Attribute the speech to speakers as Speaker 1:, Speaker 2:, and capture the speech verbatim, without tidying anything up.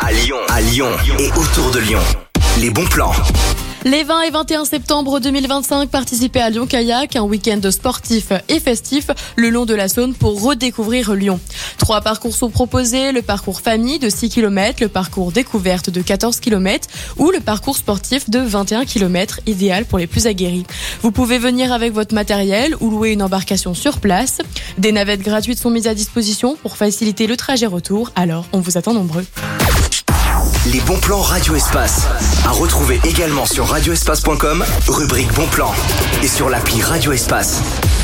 Speaker 1: à Lyon, à Lyon et autour de Lyon. Les bons plans.
Speaker 2: Les vingt et vingt et un septembre deux mille vingt-cinq, participez à Lyon Kayak, un week-end sportif et festif le long de la Saône pour redécouvrir Lyon. Trois parcours sont proposés, le parcours famille de six kilomètres, le parcours découverte de quatorze kilomètres ou le parcours sportif de vingt et un kilomètres, idéal pour les plus aguerris. Vous pouvez venir avec votre matériel ou louer une embarcation sur place. Des navettes gratuites sont mises à disposition pour faciliter le trajet retour, alors on vous attend nombreux.
Speaker 1: Les bons plans Radio Espace. À retrouver également sur radio espace point com, rubrique bons plans. Et sur l'appli Radio Espace.